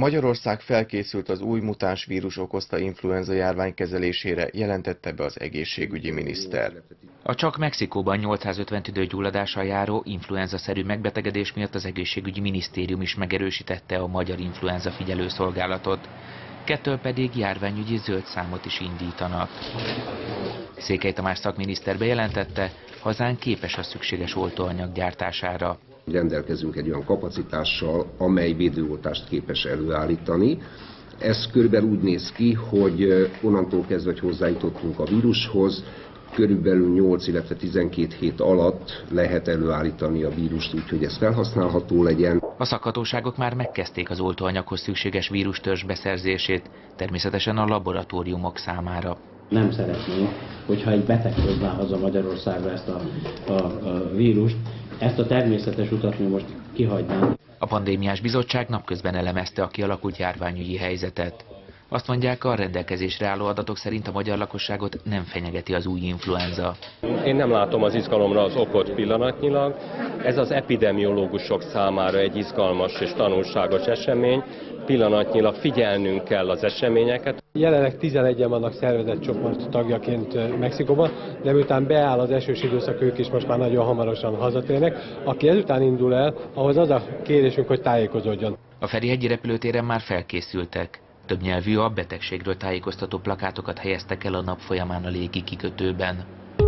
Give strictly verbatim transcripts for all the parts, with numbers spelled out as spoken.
Magyarország felkészült az új mutáns vírus okozta influenza járvány kezelésére, jelentette be az egészségügyi miniszter. A csak Mexikóban nyolcszázötven tüdőgyulladással járó influenza-szerű megbetegedés miatt az egészségügyi minisztérium is megerősítette a magyar influenza figyelőszolgálatot. Kettől pedig járványügyi zöld számot is indítanak. Székely Tamás szakminiszter bejelentette, hazánk képes a szükséges oltóanyag gyártására. Rendelkezünk egy olyan kapacitással, amely védőoltást képes előállítani. Ez körülbelül úgy néz ki, hogy onnantól kezdve, hogy hozzájutottunk a vírushoz, körülbelül nyolc, illetve tizenkét hét alatt lehet előállítani a vírust, úgyhogy ez felhasználható legyen. A szakhatóságok már megkezdték az oltóanyaghoz szükséges vírustörzs beszerzését, természetesen a laboratóriumok számára. Nem szeretnénk, hogyha egy beteg hozzá haza Magyarországra ezt a, a, a vírust, ezt a természetes utat mi most kihagynánk. A pandémiás bizottság napközben elemezte a kialakult járványügyi helyzetet. Azt mondják, a rendelkezésre álló adatok szerint a magyar lakosságot nem fenyegeti az új influenza. Én nem látom az izgalomra az okot pillanatnyilag. Ez az epidemiológusok számára egy izgalmas és tanulságos esemény. Pillanatnyilag figyelnünk kell az eseményeket. Jelenleg tizenegyen vannak szervezett csoport tagjaként Mexikóban, de miután beáll az esős időszak, ők is most már nagyon hamarosan hazatérnek. Aki ezután indul el, ahhoz az a kérésünk, hogy tájékozódjon. A Ferihegyi repülőtéren már felkészültek. Többnyelvű, a betegségről tájékoztató plakátokat helyeztek el a nap folyamán a légi kikötőben.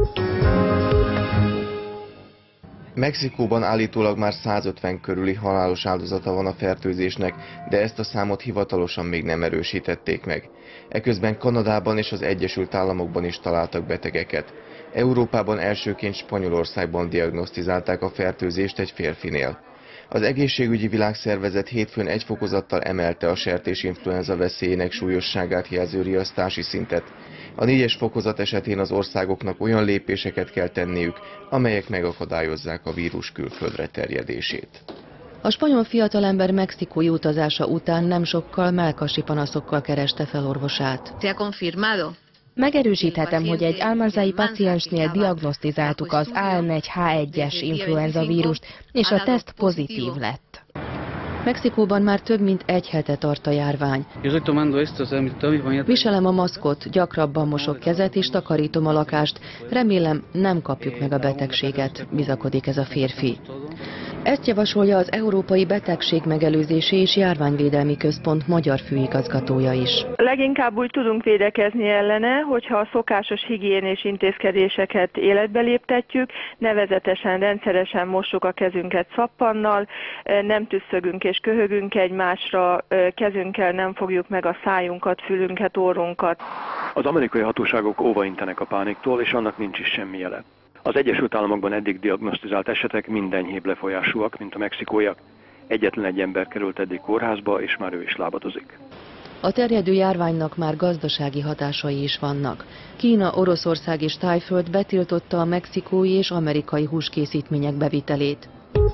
Mexikóban állítólag már százötven körüli halálos áldozata van a fertőzésnek, de ezt a számot hivatalosan még nem erősítették meg. Eközben Kanadában és az Egyesült Államokban is találtak betegeket. Európában elsőként Spanyolországban diagnosztizálták a fertőzést egy férfinél. Az Egészségügyi Világszervezet hétfőn egy fokozattal emelte a sertésinfluenza veszélyének súlyosságát jelző riasztási szintet. A négyes fokozat esetén az országoknak olyan lépéseket kell tenniük, amelyek megakadályozzák a vírus külföldre terjedését. A spanyol fiatalember mexikói utazása után nem sokkal mellkasi panaszokkal kereste fel orvosát. Megerősíthetem, hogy egy almanzai paciensnél diagnosztizáltuk az á em egy há egyes influenza vírust, és a teszt pozitív lett. Mexikóban már több mint egy hete tart a járvány. Viselem a maszkot, gyakrabban mosok kezet és takarítom a lakást. Remélem, nem kapjuk meg a betegséget, bizakodik ez a férfi. Ezt javasolja az Európai Betegségmegelőzési és Járványvédelmi Központ magyar főigazgatója is. Leginkább úgy tudunk védekezni ellene, hogyha a szokásos higiénés intézkedéseket életbe léptetjük, nevezetesen rendszeresen mossuk a kezünket szappannal, nem tüsszögünk és köhögünk egymásra, kezünkkel nem fogjuk meg a szájunkat, fülünket, orrunkat. Az amerikai hatóságok óvaintenek a pániktól, és annak nincs is semmi jele. Az Egyesült Államokban eddig diagnosztizált esetek minden enyhébb lefolyásúak, mint a mexikóiak. Egyetlen egy ember került eddig kórházba, és már ő is lábadozik. A terjedő járványnak már gazdasági hatásai is vannak. Kína, Oroszország és Tájföld betiltotta a mexikói és amerikai húskészítmények bevitelét.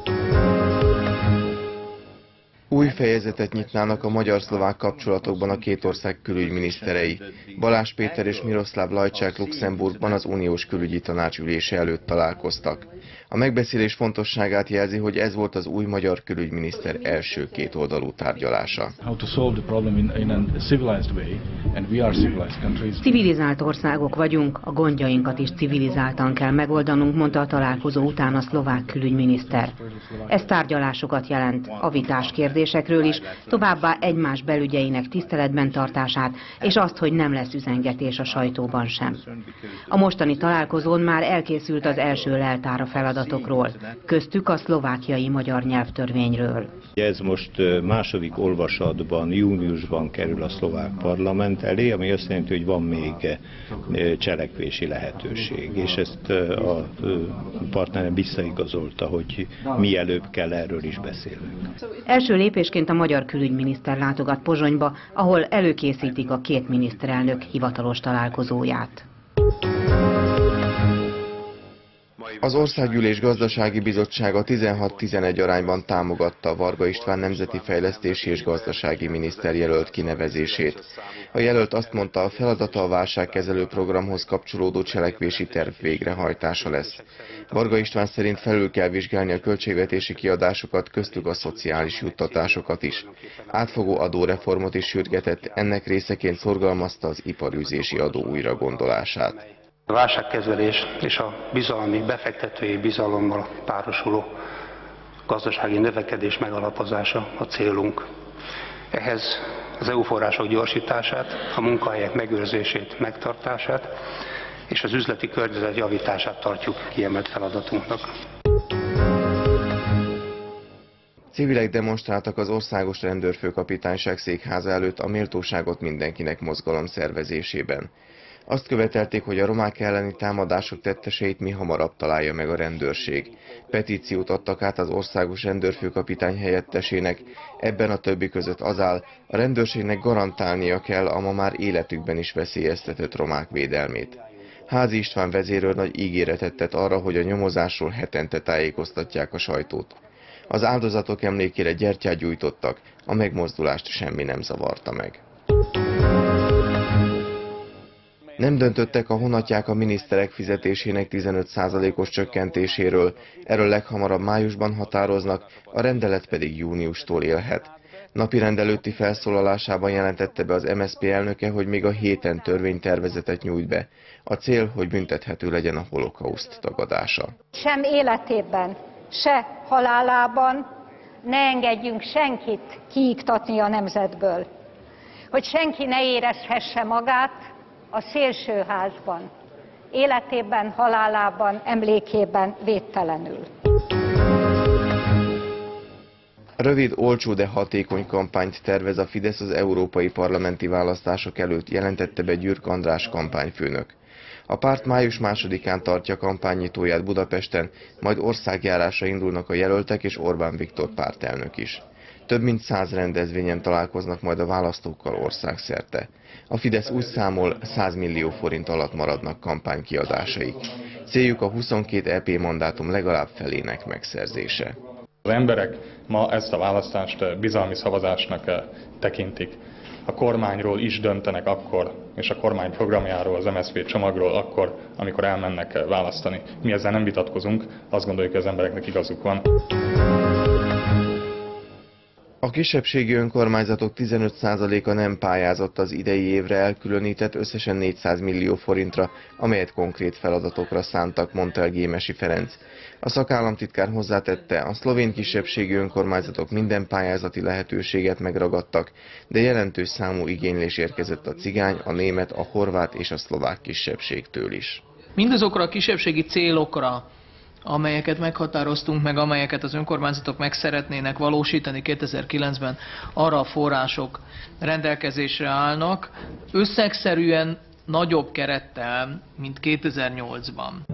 Új fejezetet nyitnának a magyar-szlovák kapcsolatokban a két ország külügyminiszterei. Balázs Péter és Miroslav Lajcsák Luxemburgban az uniós külügyi tanács ülése előtt találkoztak. A megbeszélés fontosságát jelzi, hogy ez volt az új magyar külügyminiszter első kétoldalú tárgyalása. Civilizált országok vagyunk, a gondjainkat is civilizáltan kell megoldanunk, mondta a találkozó után a szlovák külügyminiszter. Ez tárgyalásokat jelent, a vitás kérdésekről is, továbbá egymás belügyeinek tiszteletben tartását, és azt, hogy nem lesz üzengetés a sajtóban sem. A mostani találkozón már elkészült az első leltár a feladatokról, köztük a szlovákiai magyar nyelvtörvényről. Ez most második olvasatban, júniusban kerül a szlovák parlament elé, ami azt jelenti, hogy van még cselekvési lehetőség, és ezt a partnerem visszaigazolta, hogy mielőbb kell erről is beszélnünk. Első lépésként a magyar külügyminiszter látogat Pozsonyba, ahol előkészítik a két miniszterelnök hivatalos találkozóját. Az Országgyűlés Gazdasági Bizottsága tizenhat tizenegy arányban támogatta Varga István nemzeti fejlesztési és gazdasági miniszter jelölt kinevezését. A jelölt azt mondta, a feladata a válságkezelő programhoz kapcsolódó cselekvési terv végrehajtása lesz. Varga István szerint felül kell vizsgálni a költségvetési kiadásokat, köztük a szociális juttatásokat is. Átfogó adóreformot is sürgetett, ennek részeként szorgalmazta az iparűzési adó újragondolását. A válságkezelés és a bizalmi, befektetői bizalommal párosuló gazdasági növekedés megalapozása a célunk. Ehhez az é u források gyorsítását, a munkahelyek megőrzését, megtartását és az üzleti környezet javítását tartjuk kiemelt feladatunknak. Civilek demonstráltak az Országos Rendőrfőkapitányság székháza előtt a Méltóságot mindenkinek mozgalom szervezésében. Azt követelték, hogy a romák elleni támadások tetteseit mihamarabb találja meg a rendőrség. Petíciót adtak át az országos rendőrfőkapitány helyettesének, ebben a többi között az áll, a rendőrségnek garantálnia kell a ma már életükben is veszélyeztetett romák védelmét. Házi István vezérőrnagy ígéretet tett arra, hogy a nyomozásról hetente tájékoztatják a sajtót. Az áldozatok emlékére gyertyát gyújtottak, a megmozdulást semmi nem zavarta meg. Nem döntöttek a honatják a miniszterek fizetésének tizenöt százalékos csökkentéséről, erről leghamarabb májusban határoznak, a rendelet pedig júniustól élhet. Napirend előtti felszólalásában jelentette be az em es zé pé elnöke, hogy még a héten törvénytervezetet nyújt be. A cél, hogy büntethető legyen a holokauszt tagadása. Sem életében, se halálában ne engedjünk senkit kiiktatni a nemzetből. Hogy senki ne érezhesse magát a szélsőházban, életében, halálában, emlékében védtelenül. Rövid, olcsó, de hatékony kampányt tervez a Fidesz az európai parlamenti választások előtt, jelentette be Gyürk András kampányfőnök. A párt május másodikán tartja kampánynyitóját Budapesten, majd országjárásra indulnak a jelöltek és Orbán Viktor pártelnök is. Több mint száz rendezvényen találkoznak majd a választókkal országszerte. A Fidesz úgy számol, száz millió forint alatt maradnak kampánykiadásaik. Céljuk a huszonkét é pé mandátum legalább felének megszerzése. Az emberek ma ezt a választást bizalmi szavazásnak tekintik. A kormányról is döntenek akkor, és a kormány programjáról, az em es zé pé csomagról akkor, amikor elmennek választani. Mi ezzel nem vitatkozunk, azt gondoljuk, hogy az embereknek igazuk van. A kisebbségi önkormányzatok tizenöt százaléka nem pályázott az idei évre elkülönített összesen négyszáz millió forintra, amelyet konkrét feladatokra szántak, mondta el Gémesi Ferenc. A szakállamtitkár hozzátette, a szlovén kisebbségi önkormányzatok minden pályázati lehetőséget megragadtak, de jelentős számú igénylés érkezett a cigány, a német, a horvát és a szlovák kisebbségtől is. Mindazokra a kisebbségi célokra, amelyeket meghatároztunk meg, amelyeket az önkormányzatok meg szeretnének valósítani kétezer-kilencben, arra a források rendelkezésre állnak, összegszerűen nagyobb kerettel, mint kétezer-nyolcban.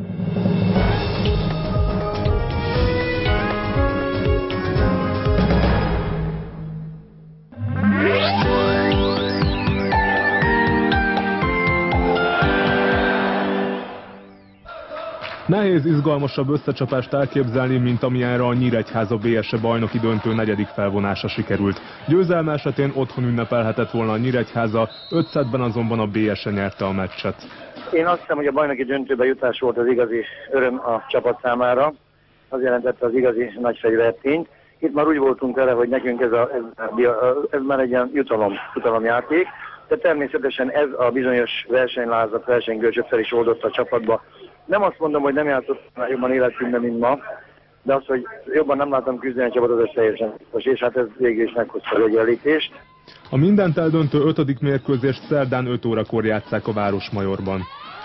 Nehéz izgalmasabb összecsapást elképzelni, mint amilyenre a Nyíregyháza bé es e bajnoki döntő negyedik felvonása sikerült. Győzelme esetén otthon ünnepelhetett volna a Nyíregyháza, öt szettben azonban a bé es e nyerte a meccset. Én azt hiszem, hogy a bajnoki döntőbe jutás volt az igazi öröm a csapat számára. Az jelentette az igazi nagy fegyvertényt. Itt már úgy voltunk vele, hogy nekünk ez, a, ez, ez már egy ilyen jutalom, jutalomjáték. De természetesen ez a bizonyos versenylázat, versenygörcsöt fel is oldott a csapatba. Nem azt mondom, hogy nem játszott jobban életünkben, mint ma, de az, hogy jobban nem látom küzdeni a csapatot, az teljesen biztos, és hát ez végül is meghozta a egyenlítést. A mindent eldöntő ötödik mérkőzést szerdán öt órakor játsszák a Városmajorban.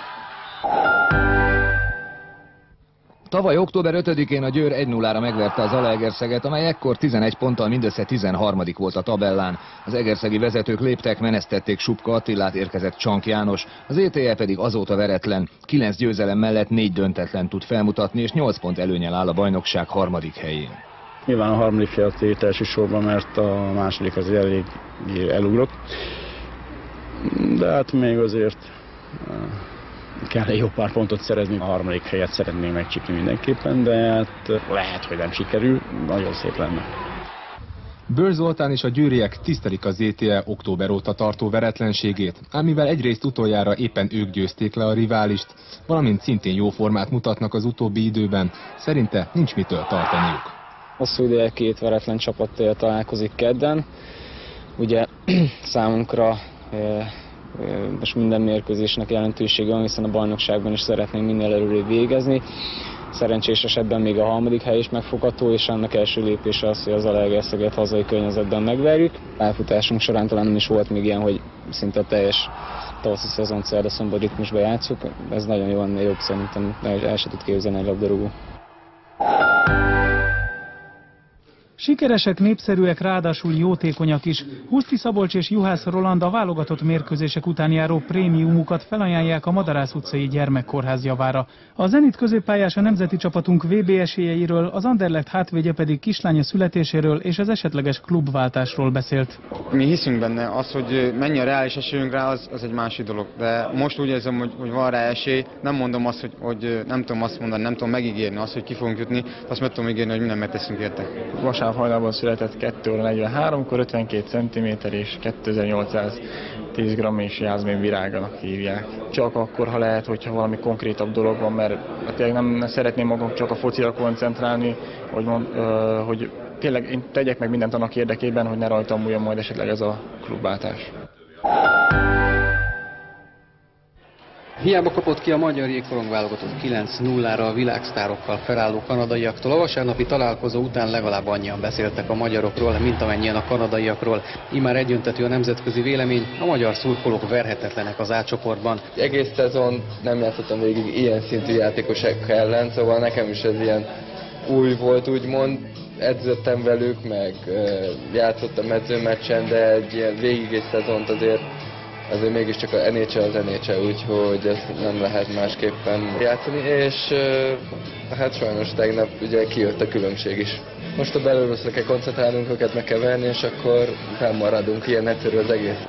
Tavaly október ötödikén a Győr egy nullára megverte az Zalaegerszeget, amely ekkor tizenegy ponttal mindössze tizenharmadik volt a tabellán. Az egerszegi vezetők léptek, menesztették Supka Attilát, érkezett Csank János, az é té e pedig azóta veretlen. Kilenc győzelem mellett négy döntetlen tud felmutatni, és nyolc pont előnyel áll a bajnokság harmadik helyén. Nyilván a harmadik helyet ért elsősorban, mert a második az elég elugrott. De hát még azért kell egy jó pár pontot szerezni. A harmadik helyet szeretnénk megcsípni mindenképpen, de hát lehet, hogy nem sikerül, nagyon szép lenne. Böll Zoltán és a győriek tisztelik az zé té e október óta tartó veretlenségét, ám mivel egyrészt utoljára éppen ők győzték le a riválist, valamint szintén jó formát mutatnak az utóbbi időben, szerinte nincs mitől tartaniuk. Hosszú ideje két veretlen csapattal találkozik kedden. Ugye számunkra e, e, most minden mérkőzésnek jelentősége van, hiszen a bajnokságban is szeretnénk minél előrébb végezni. Szerencsés esetben még a harmadik hely is megfogható, és annak első lépése az, hogy az Zalaegerszeget hazai környezetben megverjük. Pályafutásunk során talán nem is volt még ilyen, hogy szinte teljes tavaszi szezon szerda-szombat ritmusba játszuk. Ez nagyon jó lenne, jobb szerintem, el se tud képzelni egy labdarúgó. Sikeresek, népszerűek, ráadásul jótékonyak is. Huszti Szabolcs és Juhász Roland a válogatott mérkőzések után járó prémiumukat felajánlják a Madarász utcai gyermekkórház javára. A Zenit középpályás a nemzeti csapatunk vé bé esélyeiről, az Anderlecht hátvédje pedig kislánya születéséről és az esetleges klubváltásról beszélt. Mi hiszünk benne, az, hogy mennyi a reális esélyünk rá, az, az egy másik dolog. De most úgy érzem, hogy, hogy van rá esély. Nem mondom azt, hogy, hogy nem tudom azt mondani, nem tudom megígérni azt, hogy ki fogunk jutni, azt meg tudom ígérni, hogy mindent megteszünk érte. Hajnalban született kettő óra negyvenháromkor, ötvenkét centiméter és kétezer-nyolcszáztíz gramm és jázmén virágának hívják. Csak akkor, ha lehet, hogyha valami konkrétabb dolog van, mert tényleg nem, nem szeretném magam csak a focira koncentrálni, hogy, mond, ö, hogy tényleg én tegyek meg mindent annak érdekében, hogy ne rajtam múljon majd esetleg ez a klubváltás. Hiába kapott ki a magyar jégkorong válogatott kilenc nullára a világsztárokkal felálló kanadaiaktól. A vasárnapi találkozó után legalább annyian beszéltek a magyarokról, mint amennyien a kanadaiakról. Immár egyöntetű a nemzetközi vélemény, a magyar szurkolók verhetetlenek az A csoportban. Egész szezon nem játszottam végig ilyen szintű játékosok ellen, szóval nekem is ez ilyen új volt, úgymond. Edzettem velük, meg játszottam edzőmeccsen, de egy ilyen végig egy szezont azért azért mégiscsak a en há el az en há el, úgyhogy ezt nem lehet másképpen játszani, és hát sajnos tegnap ugye kijött a különbség is. Most a belőröszre kell koncentrálnunk, őket meg kell verni, és akkor felmaradunk, ilyen egyszerű az egész.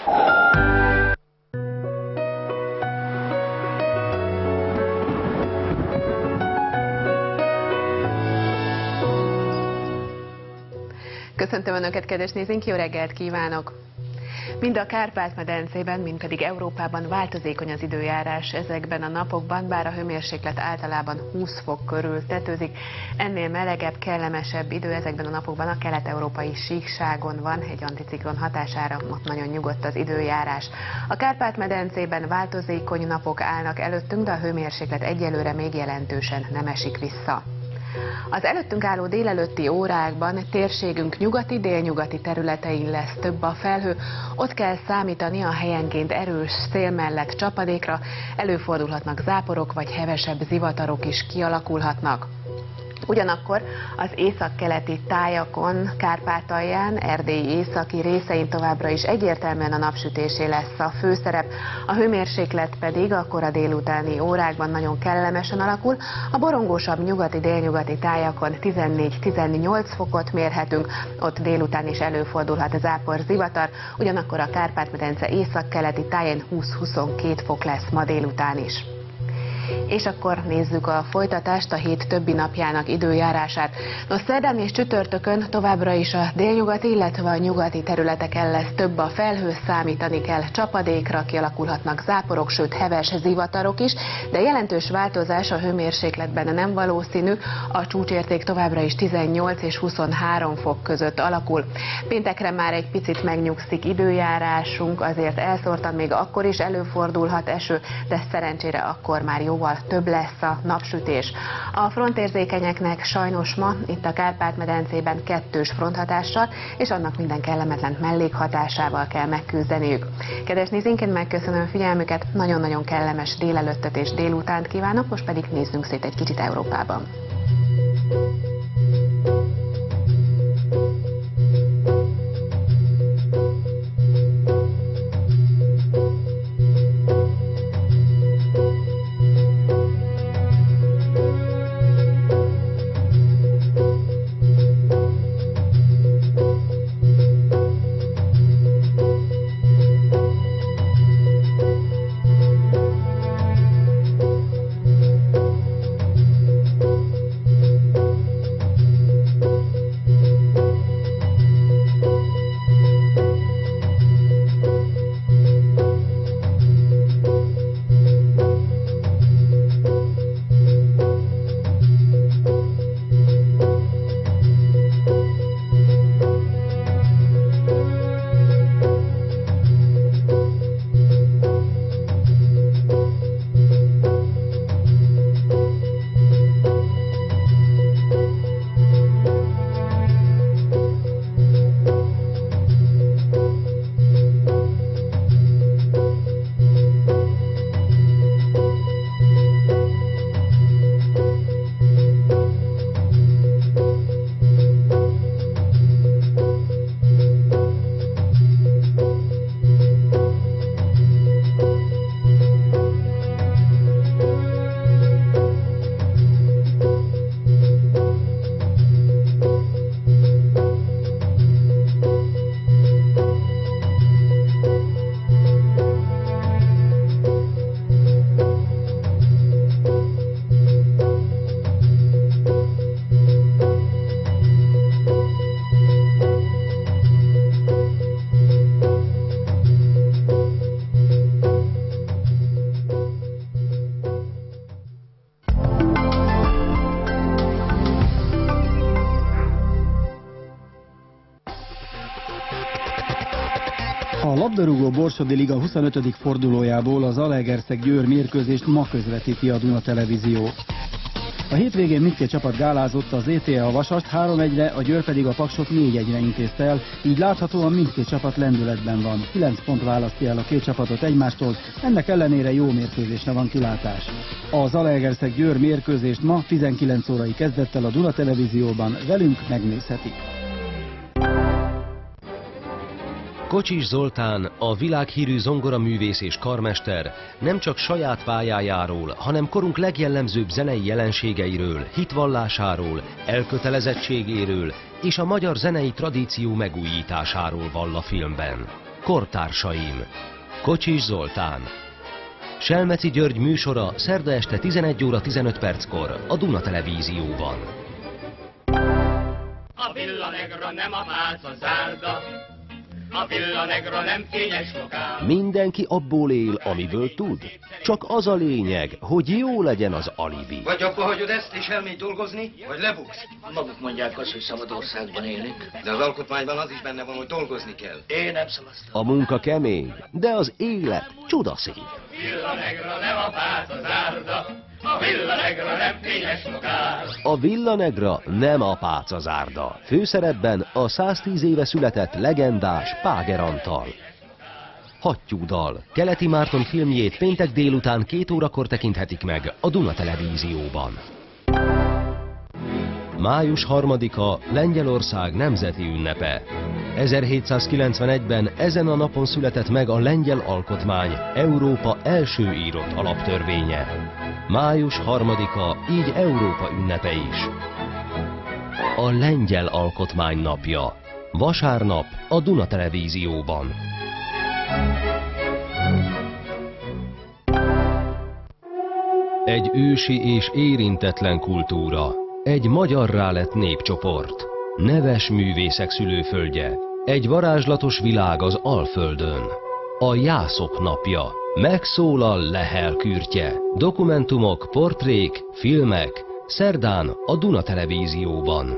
Köszöntöm Önöket, kedves nézőink, jó reggelt kívánok! Mind a Kárpát-medencében, mind pedig Európában változékony az időjárás ezekben a napokban, bár a hőmérséklet általában húsz fok körül tetőzik. Ennél melegebb, kellemesebb idő ezekben a napokban a kelet-európai síkságon van, egy anticiklon hatására ott nagyon nyugodt az időjárás. A Kárpát-medencében változékony napok állnak előttünk, de a hőmérséklet egyelőre még jelentősen nem esik vissza. Az előttünk álló délelőtti órákban térségünk nyugati-délnyugati területein lesz több a felhő, ott kell számítani a helyenként erős szél mellett csapadékra, előfordulhatnak záporok vagy hevesebb zivatarok is kialakulhatnak. Ugyanakkor az északkeleti tájakon, Kárpátalján, Erdély északi részein továbbra is egyértelműen a napsütésé lesz a főszerep, a hőmérséklet pedig a kora délutáni órákban nagyon kellemesen alakul, a borongósabb nyugati-délnyugati tájakon tizennégy-tizennyolc fokot mérhetünk, ott délután is előfordulhat zápor, zivatar, ugyanakkor a Kárpát-medence északkeleti táján húsz-huszonkettő fok lesz ma délután is. És akkor nézzük a folytatást, a hét többi napjának időjárását. No, szerdán és csütörtökön továbbra is a délnyugati, illetve a nyugati területeken lesz több a felhő, számítani kell csapadékra, kialakulhatnak záporok, sőt heves zivatarok is, de jelentős változás a hőmérsékletben nem valószínű, a csúcsérték továbbra is tizennyolc és huszonhárom fok között alakul. Péntekre már egy picit megnyugszik időjárásunk, azért elszórtan még akkor is előfordulhat eső, de szerencsére akkor már jó több lesz a napsütés. A frontérzékenyeknek sajnos ma itt a Kárpát-medencében kettős fronthatással és annak minden kellemetlen mellékhatásával kell megküzdeniük. Kedves nézőink, én megköszönöm figyelmüket, nagyon-nagyon kellemes délelőttöt és délutánt kívánok, most pedig nézzünk szét egy kicsit Európában. labdarúgó Borsodi Liga huszonötödik fordulójából az Zalaegerszeg-Győr mérkőzést ma közvetíti a Duna Televízió. A hétvégén mindkét csapat gálázott, az zé té e a Vasast három egyre, a Győr pedig a Paksot négy egyre intézte el, így láthatóan mindkét csapat lendületben van. kilenc pont választja el a két csapatot egymástól, ennek ellenére jó mérkőzésre van kilátás. A Zalaegerszeg-Győr mérkőzést ma tizenkilenc órai kezdettel a Duna Televízióban velünk megnézhetik. Kocsis Zoltán, a világhírű zongoraművész és karmester nem csak saját pályájáról, hanem korunk legjellemzőbb zenei jelenségeiről, hitvallásáról, elkötelezettségéről és a magyar zenei tradíció megújításáról vall a filmben. Kortársaim. Kocsis Zoltán. Selmeci György műsora szerda este tizenegy óra tizenöt perckor a Duna Televízióban. A Villa Negra nem a pálca zárda. A Villa Negra nem kényes lokál. Mindenki abból él, amiből tud. Csak az a lényeg, hogy jó legyen az alibi. Vagy abba hagyod ezt és elmégy dolgozni, vagy lebuksz. Maguk mondják azt, hogy szabad országban élünk. De az alkotmányban az is benne van, hogy dolgozni kell. Én nem szavaztam. A munka kemény, de az élet csodaszép. Villa Negra nem a pálca zárda. A Villa Negra nem kényes lokál. A Villa Negra nem a pácazárda. Főszerepben a száztíz éve született legendás Páger Antal. Hattyúdal. Keleti Márton filmjét péntek délután két órakor tekinthetik meg a Duna Televízióban. május harmadika Lengyelország nemzeti ünnepe. ezerhétszázkilencvenegyben ezen a napon született meg a lengyel alkotmány, Európa első írott alaptörvénye. május harmadika, így Európa ünnepe is. A lengyel alkotmány napja. Vasárnap a Duna Televízióban. Egy ősi és érintetlen kultúra. Egy magyarrá lett népcsoport. Neves művészek szülőföldje. Egy varázslatos világ az Alföldön. A Jászok napja. Megszólal Lehel kürtje. Dokumentumok, portrék, filmek. Szerdán a Duna Televízióban.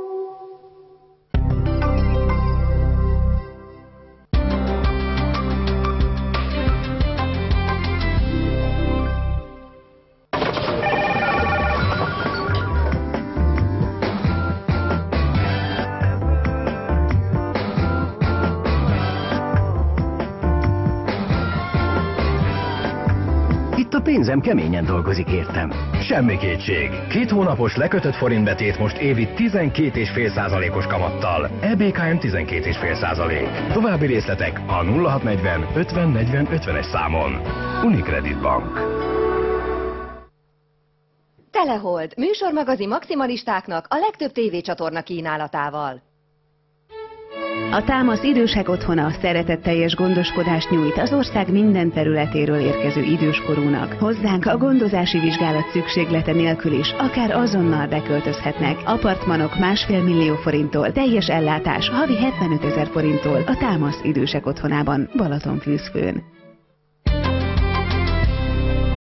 A pénzem keményen dolgozik értem. Semmi kétség. Két hónapos lekötött forintbetét most évi tizenkét egész öt százalékos kamattal. é bé ká em tizenkét egész öt százalék. További részletek a nulla hat negyven ötven negyven ötvenes számon. Unicredit Bank. Telehold, műsormagazi maximalistáknak a legtöbb tévécsatorna kínálatával. A Támasz idősek otthona szeretetteljes gondoskodást nyújt az ország minden területéről érkező időskorúnak. Hozzánk a gondozási vizsgálat szükséglete nélkül is, akár azonnal beköltözhetnek. Apartmanok másfél millió forinttól, teljes ellátás havi hetvenöt ezer forinttól a Támasz idősek otthonában, Balatonfűzfőn.